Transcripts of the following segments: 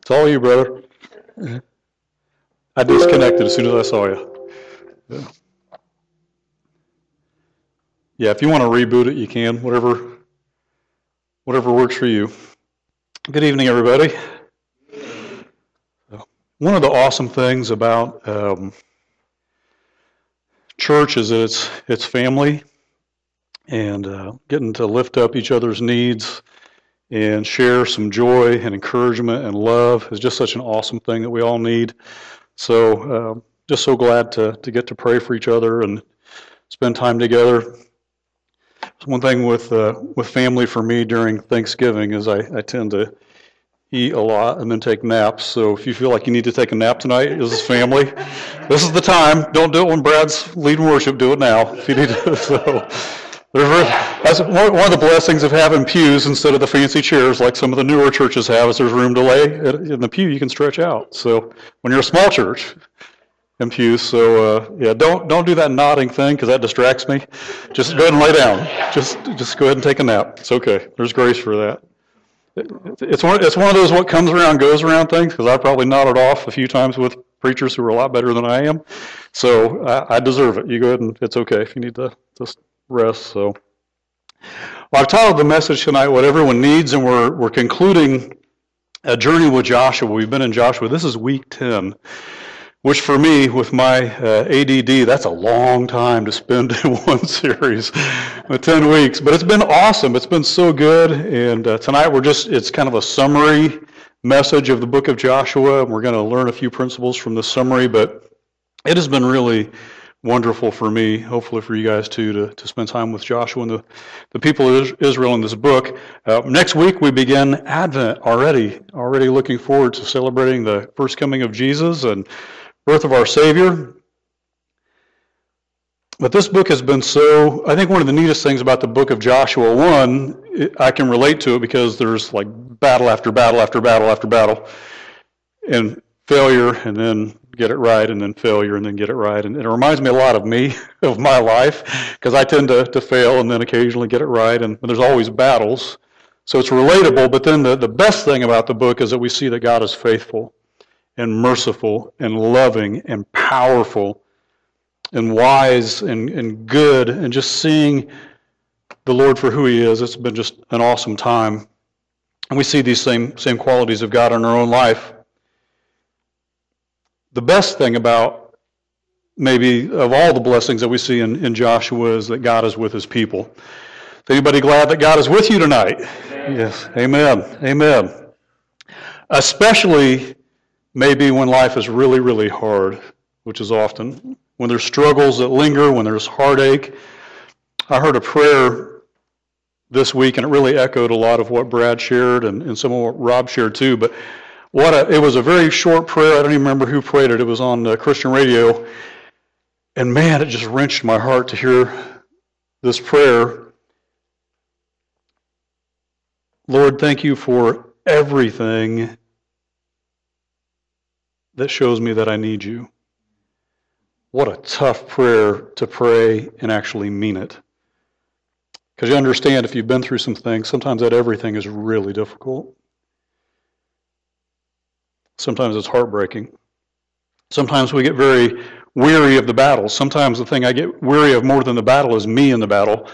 It's all you, brother. I disconnected as soon as I saw you. Yeah, if you want to reboot it, you can. Whatever works for you. Good evening, everybody. One of the awesome things about church is that it's family, and getting to lift up each other's needs and share some joy and encouragement and love is just such an awesome thing that we all need. So just so glad to get to pray for each other and spend time together. One thing with family for me during Thanksgiving is I tend to eat a lot and then take naps. So if you feel like you need to take a nap tonight, this is family. This is the time. Don't do it when Brad's leading worship. Do it now if you need to. So that's one of the blessings of having pews instead of the fancy chairs like some of the newer churches have. Is there's room to lay in the pew. You can stretch out. So when you're a small church. And pews, so yeah, don't do that nodding thing because that distracts me. Just go ahead and lay down. Just go ahead and take a nap. It's okay. There's grace for that. It's one of those what comes around goes around things because I probably nodded off a few times with preachers who are a lot better than I am. So I deserve it. You go ahead and it's okay if you need to just rest. So well, I've titled the message tonight "What Everyone Needs," and we're concluding a journey with Joshua. We've been in Joshua. This is week 10. Which for me, with my ADD, that's a long time to spend in one series, 10 weeks. But it's been awesome. It's been so good. And tonight it's kind of a summary message of the book of Joshua. We're going to learn a few principles from the summary. But it has been really wonderful for me, hopefully for you guys too, to spend time with Joshua and the people of Israel in this book. Next week we begin Advent already looking forward to celebrating the first coming of Jesus and birth of our Savior. But this book has been I think one of the neatest things about the book of Joshua, I can relate to it because there's like battle after battle after battle after battle, and failure, and then get it right, and then failure, and then get it right. And it reminds me a lot of me, of my life, because I tend to fail and then occasionally get it right, and there's always battles. So it's relatable, but then the best thing about the book is that we see that God is faithful and merciful and loving and powerful and wise and good, and just seeing the Lord for who He is. It's been just an awesome time. And we see these same qualities of God in our own life. The best thing about maybe of all the blessings that we see in Joshua is that God is with His people. Is anybody glad that God is with you tonight? Amen. Yes. Amen. Amen. Especially maybe when life is really, really hard, which is often. When there's struggles that linger, when there's heartache. I heard a prayer this week, and it really echoed a lot of what Brad shared and some of what Rob shared too. But it was a very short prayer. I don't even remember who prayed it. It was on Christian radio. And man, it just wrenched my heart to hear this prayer. Lord, thank you for everything that shows me that I need you. What a tough prayer to pray and actually mean it. Because you understand, if you've been through some things, sometimes that everything is really difficult. Sometimes it's heartbreaking. Sometimes we get very weary of the battle. Sometimes the thing I get weary of more than the battle is me in the battle.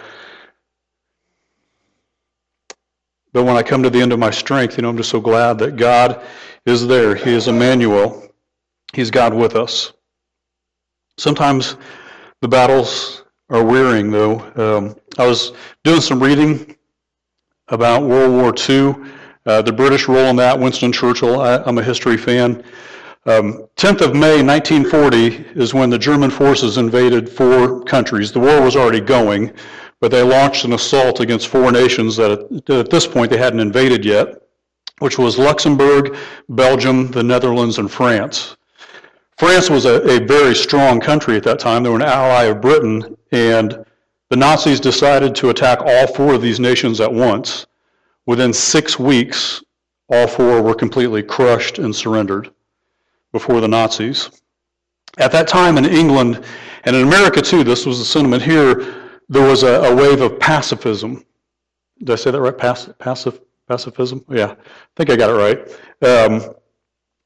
But when I come to the end of my strength, I'm just so glad that God is there. He is Emmanuel. He's God with us. Sometimes the battles are wearying, though. I was doing some reading about World War II, the British role in that, Winston Churchill. I'm a history fan. 10th of May, 1940 is when the German forces invaded 4 countries. The war was already going, but they launched an assault against 4 nations that at this point they hadn't invaded yet, which was Luxembourg, Belgium, the Netherlands, and France. France was a very strong country at that time. They were an ally of Britain, and the Nazis decided to attack all 4 of these nations at once. Within 6 weeks, all 4 were completely crushed and surrendered before the Nazis. At that time in England, and in America too, this was the sentiment here, there was a wave of pacifism. Did I say that right? Pacifism? Yeah, I think I got it right.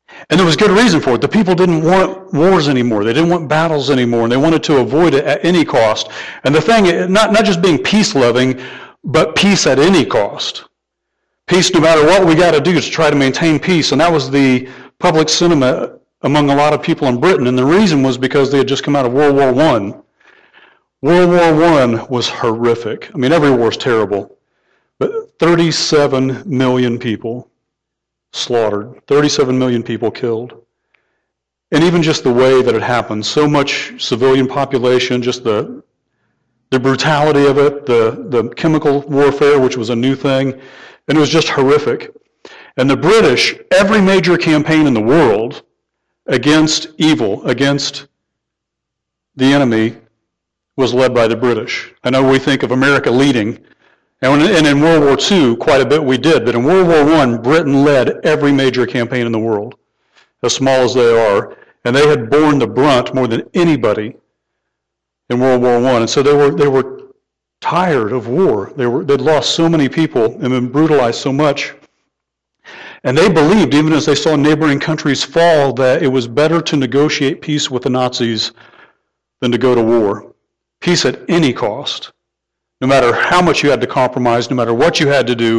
And there was good reason for it. The people didn't want wars anymore. They didn't want battles anymore, and they wanted to avoid it at any cost. And the thing, not just being peace-loving, but peace at any cost. Peace no matter what we got to do to try to maintain peace. And that was the public sentiment among a lot of people in Britain. And the reason was because they had just come out of World War I. World War I was horrific. I mean, every war is terrible. But 37 million people slaughtered, 37 million people killed. And even just the way that it happened, so much civilian population, just the brutality of it, the chemical warfare, which was a new thing, and it was just horrific. And the British, every major campaign in the world against evil, against the enemy, was led by the British. I know we think of America leading, and in World War II, quite a bit we did, but in World War I, Britain led every major campaign in the world, as small as they are, and they had borne the brunt more than anybody in World War I. And so they were tired of war. They'd lost so many people and been brutalized so much. And they believed, even as they saw neighboring countries fall, that it was better to negotiate peace with the Nazis than to go to war. Peace at any cost. No matter how much you had to compromise, no matter what you had to do.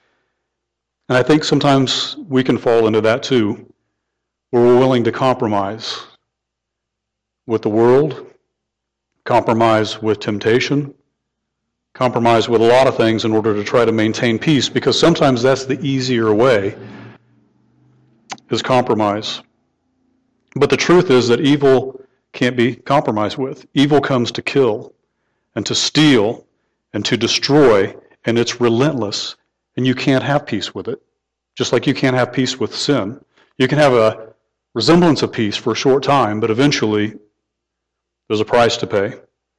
And I think sometimes we can fall into that too, where we're willing to compromise with the world, compromise with temptation, compromise with a lot of things in order to try to maintain peace, because sometimes that's the easier way, is compromise. But the truth is that evil can't be compromised with. Evil comes to kill and to steal and to destroy, and it's relentless, and you can't have peace with it, just like you can't have peace with sin. You can have a resemblance of peace for a short time, but eventually there's a price to pay.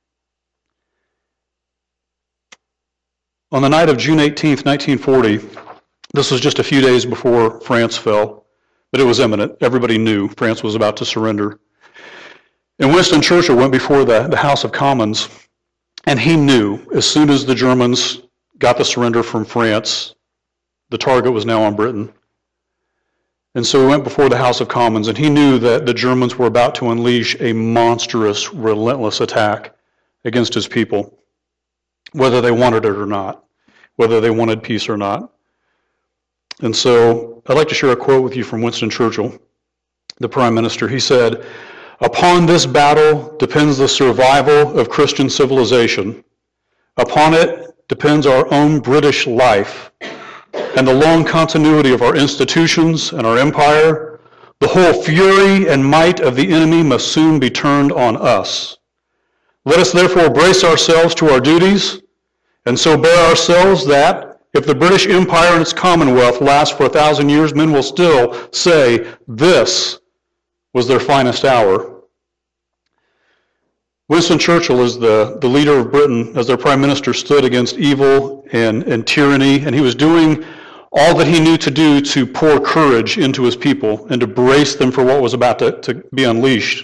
On the night of June 18th, 1940, this was just a few days before France fell, but it was imminent. Everybody knew France was about to surrender. And Winston Churchill went before the House of Commons, and he knew as soon as the Germans got the surrender from France, the target was now on Britain. And so he went before the House of Commons, and he knew that the Germans were about to unleash a monstrous, relentless attack against his people, whether they wanted it or not, whether they wanted peace or not. And so I'd like to share a quote with you from Winston Churchill, the Prime Minister. He said, "Upon this battle depends the survival of Christian civilization. Upon it depends our own British life and the long continuity of our institutions and our empire. The whole fury and might of the enemy must soon be turned on us. Let us therefore brace ourselves to our duties, and so bear ourselves that, if the British Empire and its Commonwealth last for 1,000 years, men will still say, this was their finest hour." Winston Churchill, as the leader of Britain, as their prime minister, stood against evil and tyranny, and he was doing all that he knew to do to pour courage into his people and to brace them for what was about to be unleashed.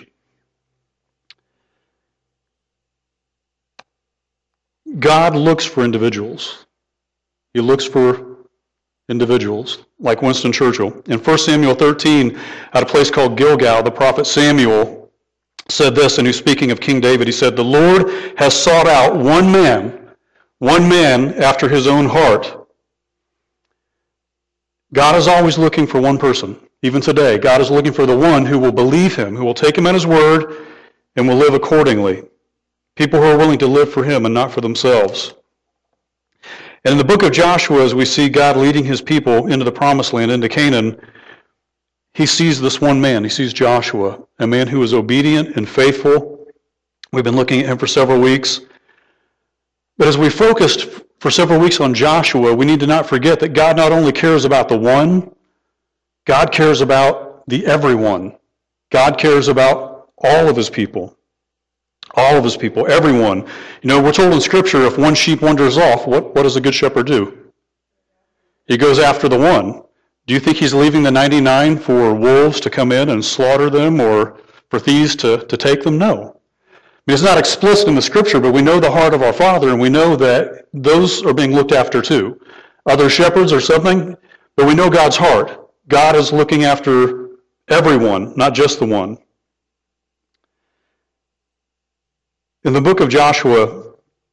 God looks for individuals. He looks for individuals like Winston Churchill. In 1 Samuel 13, at a place called Gilgal, the prophet Samuel said this, and he's speaking of King David. He said, "The Lord has sought out one man after his own heart." God is always looking for one person. Even today, God is looking for the one who will believe him, who will take him at his word, and will live accordingly. People who are willing to live for him and not for themselves. And in the book of Joshua, as we see God leading his people into the promised land, into Canaan, he sees this one man. He sees Joshua, a man who is obedient and faithful. We've been looking at him for several weeks. But as we focused for several weeks on Joshua, we need to not forget that God not only cares about the one, God cares about the everyone. God cares about all of his people. All of his people, everyone. You know, we're told in Scripture, if one sheep wanders off, what does a good shepherd do? He goes after the one. Do you think he's leaving the 99 for wolves to come in and slaughter them, or for thieves to take them? No. I mean, it's not explicit in the Scripture, but we know the heart of our Father, and we know that those are being looked after too. Other shepherds or something, but we know God's heart. God is looking after Everyone, not just the one. In the book of Joshua,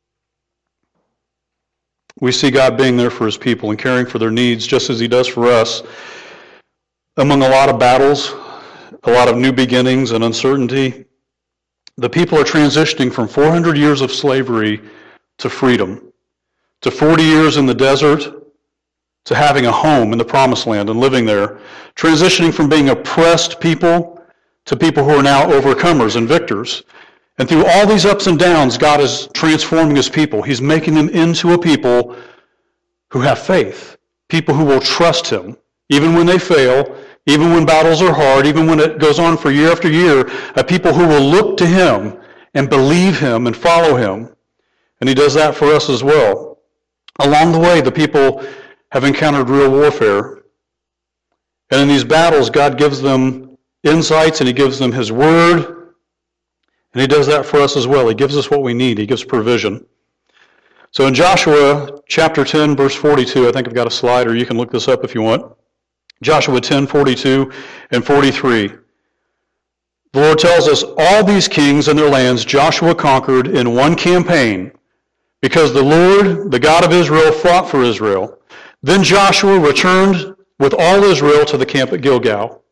we see God being there for his people and caring for their needs just as he does for us. Among a lot of battles, a lot of new beginnings and uncertainty, the people are transitioning from 400 years of slavery to freedom, to 40 years in the desert, to having a home in the promised land and living there, transitioning from being oppressed people to people who are now overcomers and victors. And through all these ups and downs, God is transforming his people. He's making them into a people who have faith, people who will trust him, even when they fail, even when battles are hard, even when it goes on for year after year, a people who will look to him and believe him and follow him. And he does that for us as well. Along the way, the people have encountered real warfare. And in these battles, God gives them insights and he gives them his word. And he does that for us as well. He gives us what we need. He gives provision. So in Joshua chapter 10, verse 42, I think I've got a slide, or you can look this up if you want. Joshua 10, 42 and 43. The Lord tells us, all these kings and their lands Joshua conquered in one campaign, because the Lord, the God of Israel, fought for Israel. Then Joshua returned with all Israel to the camp at Gilgal.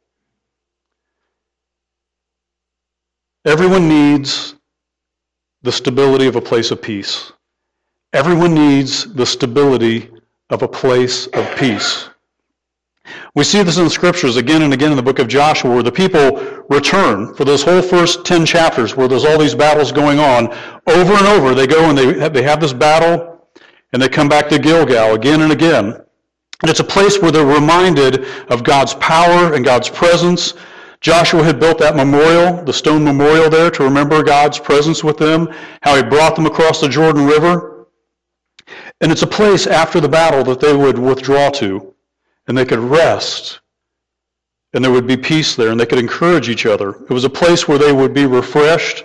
Everyone needs the stability of a place of peace. Everyone needs the stability of a place of peace. We see this in the scriptures again and again in the book of Joshua, where the people return for those whole first 10 chapters, where there's all these battles going on. Over and over, they go and they have this battle, and they come back to Gilgal again and again. And it's a place where they're reminded of God's power and God's presence. Joshua had built that memorial, the stone memorial there, to remember God's presence with them, how he brought them across the Jordan River. And it's a place after the battle that they would withdraw to, and they could rest, and there would be peace there, and they could encourage each other. It was a place where they would be refreshed.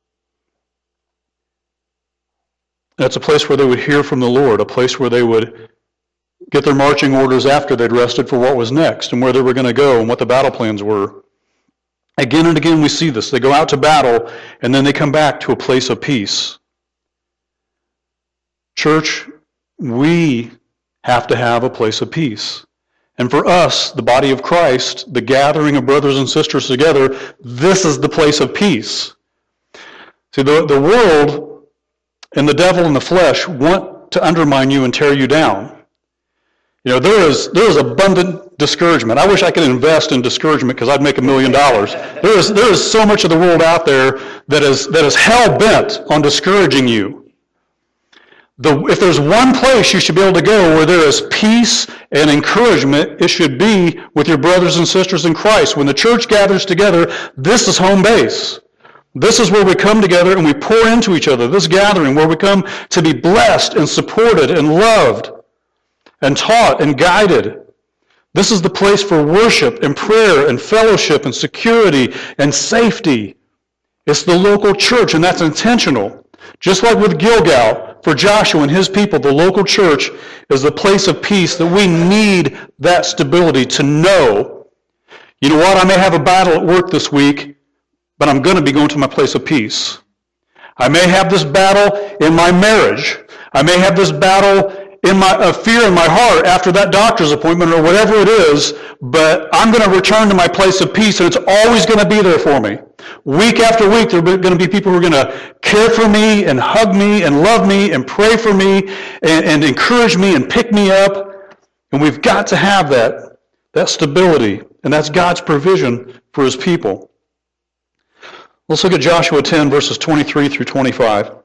And it's a place where they would hear from the Lord, a place where they would get their marching orders after they'd rested for what was next and where they were going to go and what the battle plans were. Again and again we see this. They go out to battle, and then they come back to a place of peace. Church, we have to have a place of peace. And for us, the body of Christ, the gathering of brothers and sisters together, this is the place of peace. See, the world and the devil and the flesh want to undermine you and tear you down. You know, there is abundant discouragement. I wish I could invest in discouragement because I'd make $1 million. There is so much of the world out there that is hell-bent on discouraging you. If there's one place you should be able to go where there is peace and encouragement, it should be with your brothers and sisters in Christ. When the church gathers together, this is home base. This is where we come together and we pour into each other. This gathering where we come to be blessed and supported and loved and taught and guided. This is the place for worship and prayer and fellowship and security and safety. It's the local church, and that's intentional. Just like with Gilgal, for Joshua and his people, the local church is the place of peace that we need that stability to know, you know what, I may have a battle at work this week, but I'm going to be going to my place of peace. I may have this battle in my marriage. I may have this battle in my fear in my heart after that doctor's appointment or whatever it is, but I'm going to return to my place of peace, and it's always going to be there for me. Week after week, there are going to be people who are going to care for me and hug me and love me and pray for me and encourage me and pick me up. And we've got to have that stability, and that's God's provision for his people. Let's look at Joshua 10, verses 23 through 25.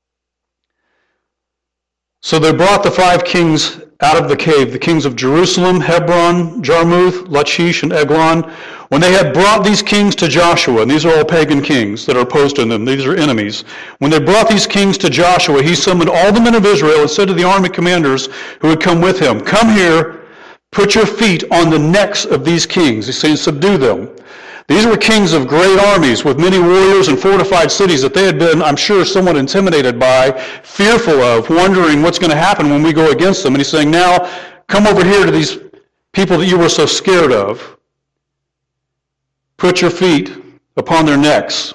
So they brought the 5 kings out of the cave, the kings of Jerusalem, Hebron, Jarmuth, Lachish, and Eglon. When they had brought these kings to Joshua, and these are all pagan kings that are opposed to them, these are enemies. When they brought these kings to Joshua, he summoned all the men of Israel and said to the army commanders who had come with him, "Come here, put your feet on the necks of these kings." He's saying, subdue them. These were kings of great armies with many warriors and fortified cities that they had been, I'm sure, somewhat intimidated by, fearful of, wondering what's going to happen when we go against them. And he's saying, now, come over here to these people that you were so scared of. Put your feet upon their necks.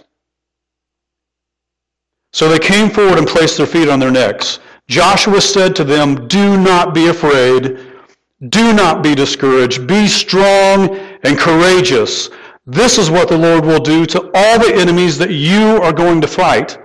So they came forward and placed their feet on their necks. Joshua said to them, do not be afraid. Do not be discouraged. Be strong and courageous. This is what the Lord will do to all the enemies that you are going to fight.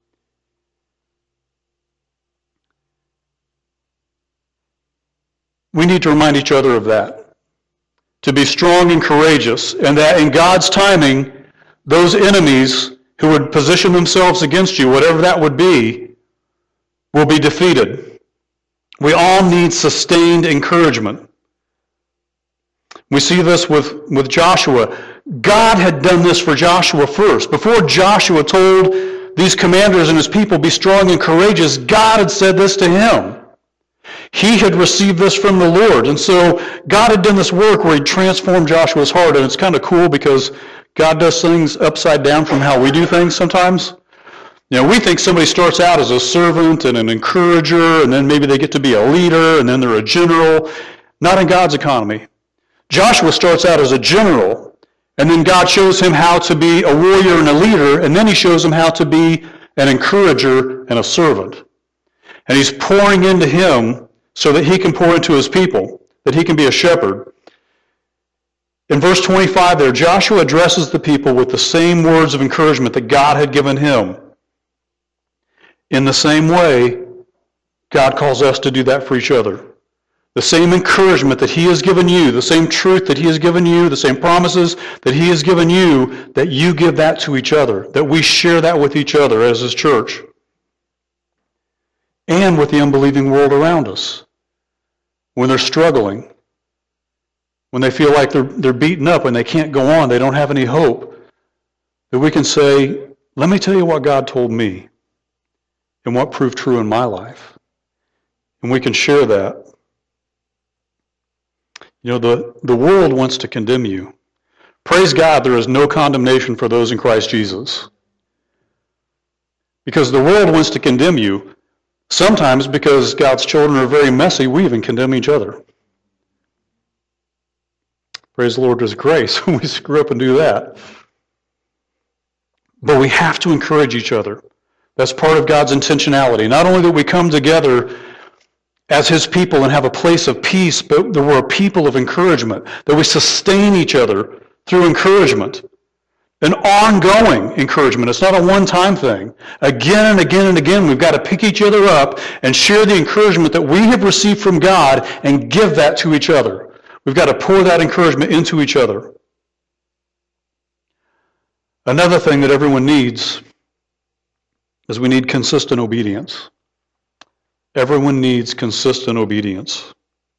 We need to remind each other of that. To be strong and courageous, and that in God's timing, those enemies who would position themselves against you, whatever that would be, will be defeated. We all need sustained encouragement. We see this with Joshua. God had done this for Joshua first. Before Joshua told these commanders and his people, be strong and courageous, God had said this to him. He had received this from the Lord. And so God had done this work where he transformed Joshua's heart. And it's kind of cool because God does things upside down from how we do things sometimes. You know, we think somebody starts out as a servant and an encourager, and then maybe they get to be a leader, and then they're a general. Not in God's economy. Joshua starts out as a general, and then God shows him how to be a warrior and a leader, and then he shows him how to be an encourager and a servant. And he's pouring into him so that he can pour into his people, that he can be a shepherd. In verse 25 there, Joshua addresses the people with the same words of encouragement that God had given him. In the same way, God calls us to do that for each other. The same encouragement that he has given you, the same truth that he has given you, the same promises that he has given you, that you give that to each other, that we share that with each other as his church, and with the unbelieving world around us. When they're struggling, when they feel like they're beaten up and they can't go on, they don't have any hope, that we can say, let me tell you what God told me and what proved true in my life. And we can share that. You know, the world wants to condemn you. Praise God, there is no condemnation for those in Christ Jesus. Because the world wants to condemn you. Sometimes because God's children are very messy, we even condemn each other. Praise the Lord, there's grace when we screw up and do that. But we have to encourage each other. That's part of God's intentionality. Not only that we come together as his people and have a place of peace, but that we're a people of encouragement, that we sustain each other through encouragement. An ongoing encouragement. It's not a one-time thing. Again and again and again, we've got to pick each other up and share the encouragement that we have received from God and give that to each other. We've got to pour that encouragement into each other. Another thing that everyone needs is we need consistent obedience. Everyone needs consistent obedience.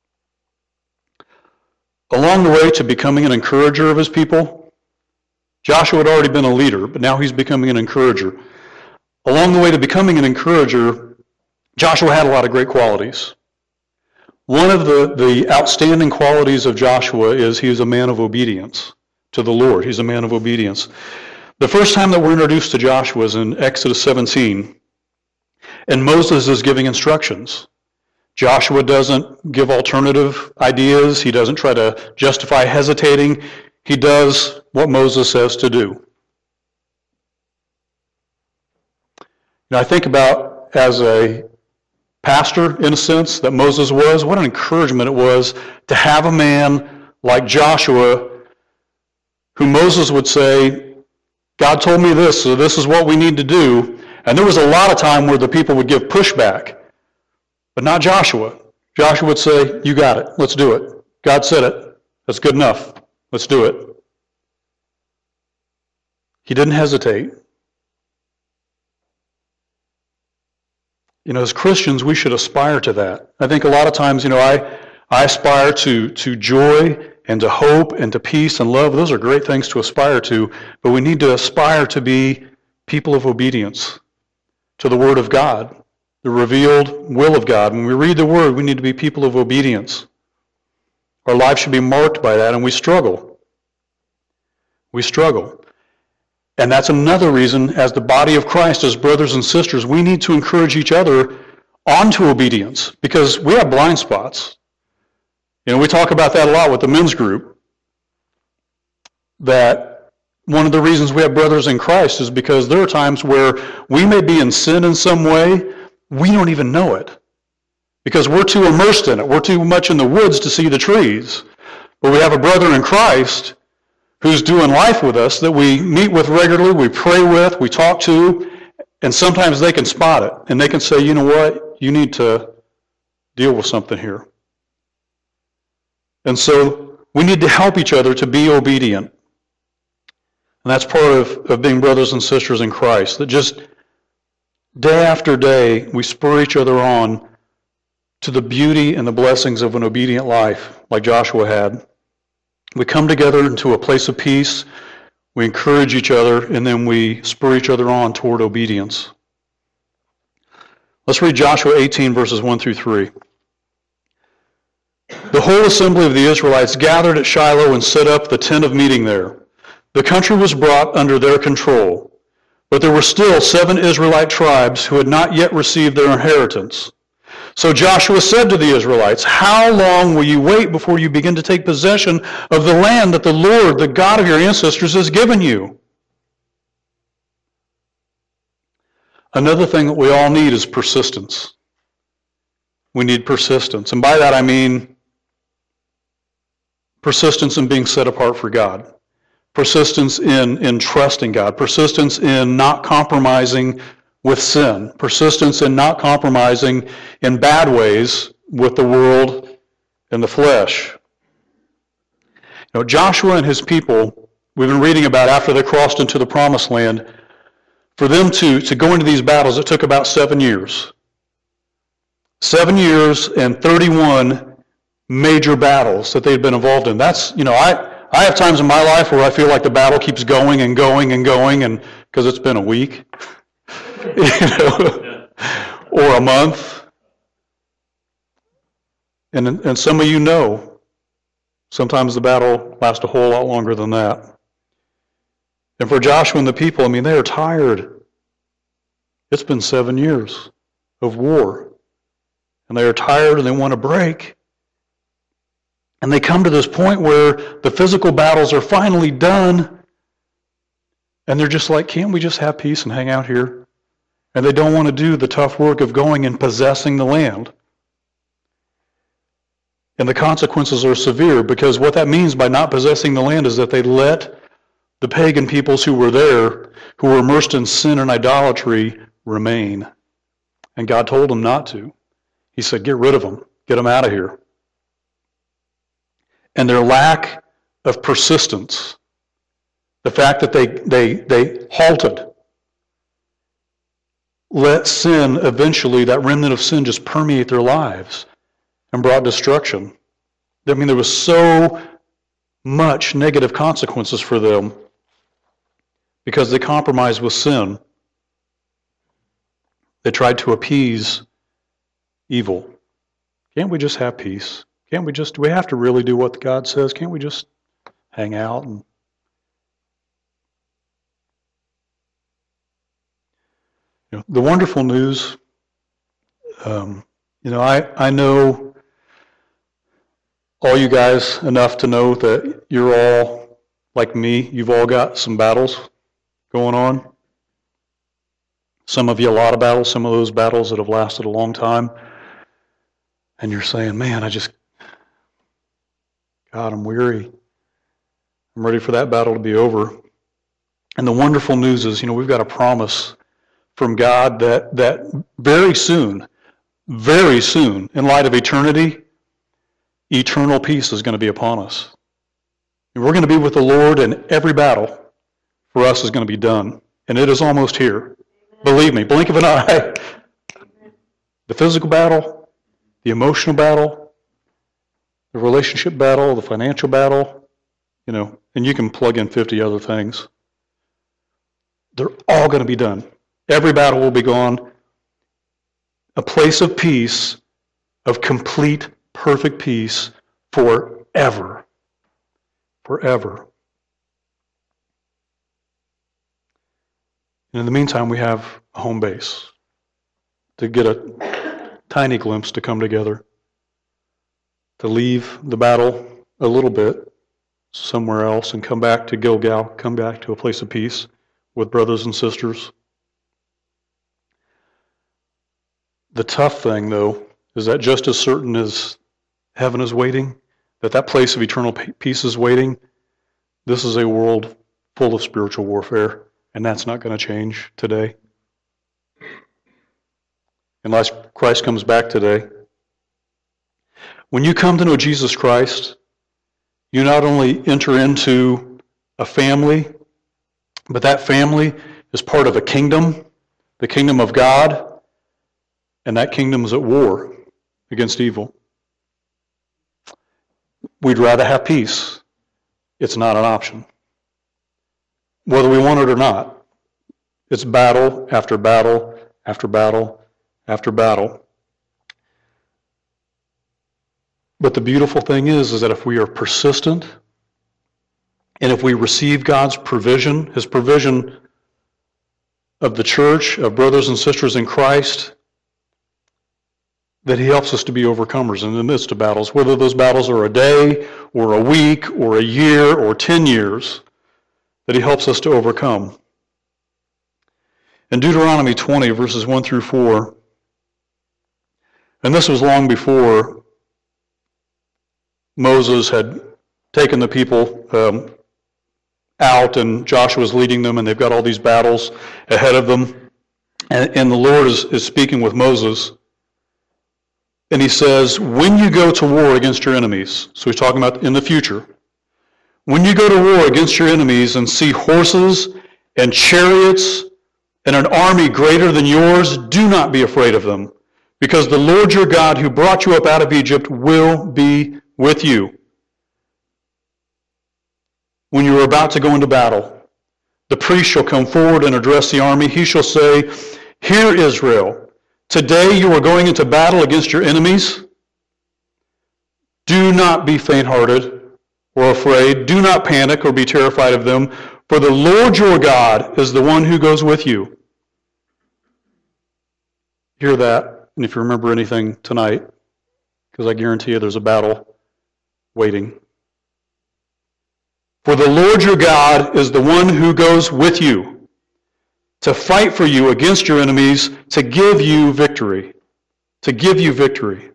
Along the way to becoming an encourager of his people, Joshua had already been a leader, but now he's becoming an encourager. Along the way to becoming an encourager, Joshua had a lot of great qualities. One of the outstanding qualities of Joshua is he is a man of obedience to the Lord. He's a man of obedience. The first time that we're introduced to Joshua is in Exodus 17, and Moses is giving instructions. Joshua doesn't give alternative ideas. He doesn't try to justify hesitating. He does what Moses says to do. Now I think about, as a pastor, in a sense, that Moses was, what an encouragement it was to have a man like Joshua who Moses would say, God told me this, so this is what we need to do. And there was a lot of time where the people would give pushback, but not Joshua. Joshua would say, you got it, let's do it. God said it, that's good enough, let's do it. He didn't hesitate. You know, as Christians, we should aspire to that. I think a lot of times, you know, I aspire to joy and to hope and to peace and love. Those are great things to aspire to, but we need to aspire to be people of obedience to the Word of God, the revealed will of God. When we read the Word, we need to be people of obedience. Our lives should be marked by that, and we struggle. We struggle. And that's another reason, as the body of Christ, as brothers and sisters, we need to encourage each other onto obedience, because we have blind spots. You know, we talk about that a lot with the men's group, that one of the reasons we have brothers in Christ is because there are times where we may be in sin in some way, we don't even know it. Because we're too immersed in it. We're too much in the woods to see the trees. But we have a brother in Christ who's doing life with us that we meet with regularly, we pray with, we talk to, and sometimes they can spot it. And they can say, you know what, you need to deal with something here. And so we need to help each other to be obedient. And that's part of being brothers and sisters in Christ, that just day after day we spur each other on to the beauty and the blessings of an obedient life like Joshua had. We come together into a place of peace, we encourage each other, and then we spur each other on toward obedience. Let's read Joshua 18, verses 1 through 3. The whole assembly of the Israelites gathered at Shiloh and set up the tent of meeting there. The country was brought under their control, but there were still 7 Israelite tribes who had not yet received their inheritance. So Joshua said to the Israelites, "How long will you wait before you begin to take possession of the land that the Lord, the God of your ancestors, has given you?" Another thing that we all need is persistence. We need persistence. And by that I mean persistence in being set apart for God. Persistence in trusting God. Persistence in not compromising with sin. Persistence in not compromising in bad ways with the world and the flesh. You know, Joshua and his people, we've been reading about after they crossed into the promised land, for them to go into these battles, it took about 7 years. 7 years and 31 major battles that they'd been involved in. That's, you know, I have times in my life where I feel like the battle keeps going and going and going, and because it's been a week, you know, or a month. And some of you know, sometimes the battle lasts a whole lot longer than that. And for Joshua and the people, I mean, they are tired. It's been 7 years of war. And they are tired and they want to break. And they come to this point where the physical battles are finally done. And they're just like, can't we just have peace and hang out here? And they don't want to do the tough work of going and possessing the land. And the consequences are severe, because what that means by not possessing the land is that they let the pagan peoples who were there, who were immersed in sin and idolatry, remain. And God told them not to. He said, get rid of them. Get them out of here. And their lack of persistence, the fact that they halted, let sin eventually, that remnant of sin, just permeate their lives and brought destruction. I mean, there was so much negative consequences for them because they compromised with sin. They tried to appease evil. Can't we just have peace? Can't we just, do we have to really do what God says? Can't we just hang out? And you know, the wonderful news, you know, I know all you guys enough to know that you're all like me. You've all got some battles going on. Some of you a lot of battles, some of those battles that have lasted a long time. And you're saying, man, God, I'm weary. I'm ready for that battle to be over. And the wonderful news is, you know, we've got a promise from God that very soon, in light of eternity, eternal peace is going to be upon us. And we're going to be with the Lord, and every battle for us is going to be done. And it is almost here. Believe me, blink of an eye. The physical battle, the emotional battle, the relationship battle, the financial battle, you know, and you can plug in 50 other things. They're all going to be done. Every battle will be gone. A place of peace, of complete, perfect peace forever. Forever. And in the meantime, we have a home base to get a tiny glimpse to come together, to leave the battle a little bit, somewhere else and come back to Gilgal, come back to a place of peace with brothers and sisters. The tough thing, though, is that just as certain as heaven is waiting, that place of eternal peace is waiting, this is a world full of spiritual warfare, and that's not going to change today. Unless Christ comes back today. When you come to know Jesus Christ, you not only enter into a family, but that family is part of a kingdom, the kingdom of God, and that kingdom is at war against evil. We'd rather have peace. It's not an option. Whether we want it or not, it's battle after battle after battle after battle. But the beautiful thing is that if we are persistent, and if we receive God's provision, His provision of the church, of brothers and sisters in Christ, that He helps us to be overcomers in the midst of battles, whether those battles are a day or a week or a year or 10 years, that He helps us to overcome. In Deuteronomy 20, verses 1 through 4, and this was long before Moses had taken the people out and Joshua was leading them, and they've got all these battles ahead of them. And the Lord is speaking with Moses. And He says, when you go to war against your enemies, so He's talking about in the future, when you go to war against your enemies and see horses and chariots and an army greater than yours, do not be afraid of them, because the Lord your God who brought you up out of Egypt will be with you. When you are about to go into battle, the priest shall come forward and address the army. He shall say, hear Israel, today you are going into battle against your enemies. Do not be faint-hearted or afraid. Do not panic or be terrified of them, for the Lord your God is the one who goes with you. Hear that, and if you remember anything tonight, because I guarantee you there's a battle waiting. For the Lord your God is the one who goes with you to fight for you against your enemies, to give you victory. To give you victory.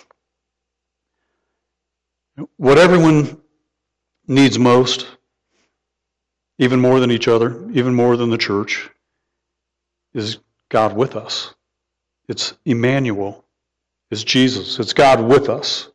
What everyone needs most, even more than each other, even more than the church, is God with us. It's Emmanuel. It's Jesus. It's God with us.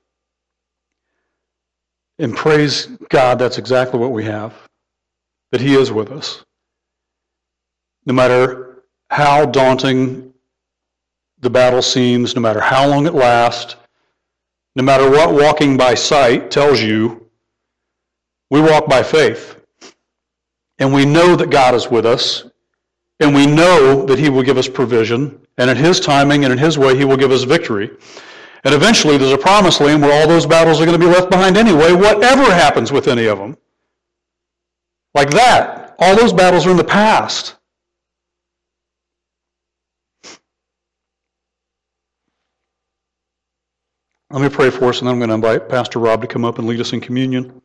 And praise God, that's exactly what we have, that He is with us. No matter how daunting the battle seems, no matter how long it lasts, no matter what walking by sight tells you, we walk by faith. And we know that God is with us, and we know that He will give us provision, and in His timing and in His way He will give us victory. And eventually there's a promised land where all those battles are going to be left behind anyway, whatever happens with any of them. Like that. All those battles are in the past. Let me pray for us, and then I'm going to invite Pastor Rob to come up and lead us in communion.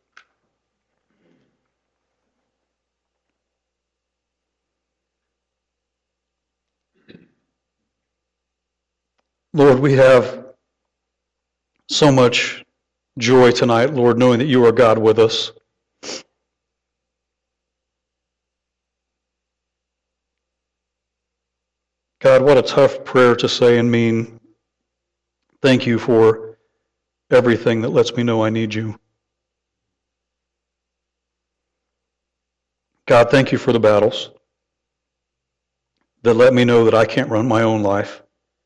Lord, we have so much joy tonight, Lord, knowing that You are God with us. God, what a tough prayer to say and mean. Thank You for everything that lets me know I need You. God, thank You for the battles that let me know that I can't run my own life,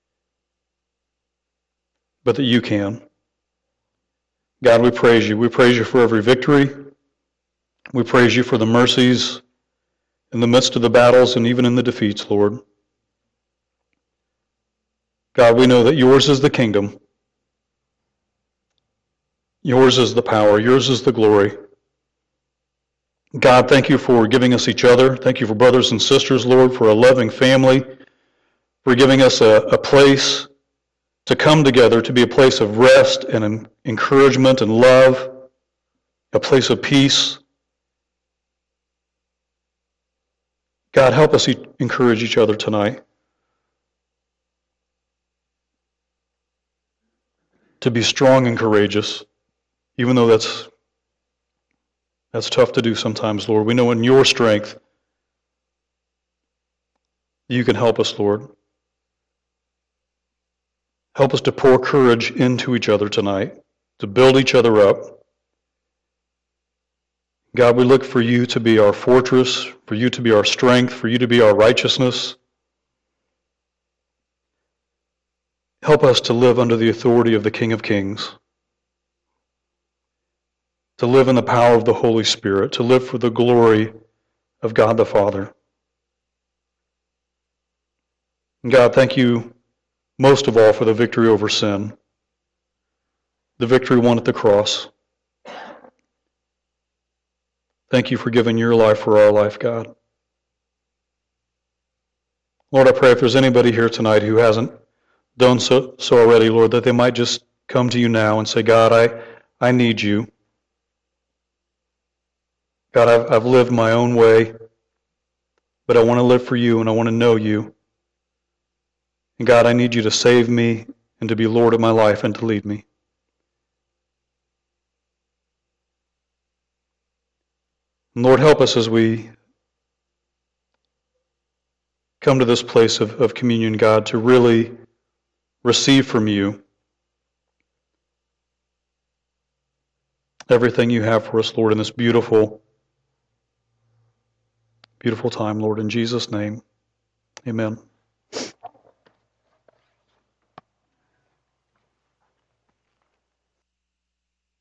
but that You can. God, we praise You. We praise You for every victory. We praise You for the mercies in the midst of the battles and even in the defeats, Lord. God, we know that Yours is the kingdom. Yours is the power. Yours is the glory. God, thank You for giving us each other. Thank You for brothers and sisters, Lord, for a loving family, for giving us a place to come together, to be a place of rest and encouragement and love. a place of peace. God, help us encourage each other tonight to be strong and courageous, even though that's tough to do sometimes, Lord. We know in your strength you can help us, Lord. Help us to pour courage into each other tonight, to build each other up. God, we look for you to be our fortress, for you to be our strength, for you to be our righteousness. Help us to live under the authority of the King of Kings, to live in the power of the Holy Spirit, to live for the glory of God the Father. And God, thank you most of all for the victory over sin, the victory won at the cross. Thank you for giving your life for our life, God. Lord, I pray if there's anybody here tonight who hasn't done so already, Lord, that they might just come to you now and say, God, I need you. God, I've lived my own way, but I want to live for you and I want to know you. And God, I need you to save me and to be Lord of my life and to lead me. And Lord, help us as we come to this place of communion, God, to really receive from you everything you have for us, Lord, in this beautiful, beautiful time, Lord. In Jesus' name, amen.